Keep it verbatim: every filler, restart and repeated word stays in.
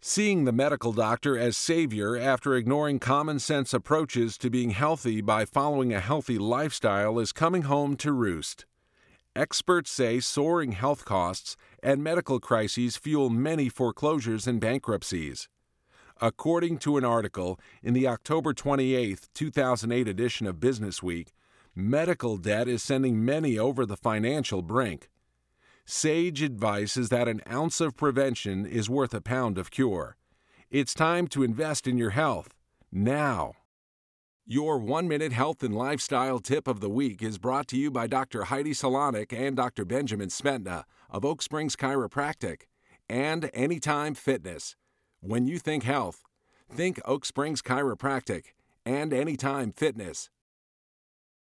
Seeing the medical doctor as savior after ignoring common sense approaches to being healthy by following a healthy lifestyle is coming home to roost. Experts say soaring health costs and medical crises fuel many foreclosures and bankruptcies. According to an article in the October twenty-eighth, two thousand eight edition of Business Week, medical debt is sending many over the financial brink. Sage advice is that an ounce of prevention is worth a pound of cure. It's time to invest in your health, now. Your one-minute health and lifestyle tip of the week is brought to you by Doctor Heidi Solanik and Doctor Benjamin Smetna of Oak Springs Chiropractic and Anytime Fitness. When you think health, think Oak Springs Chiropractic and Anytime Fitness.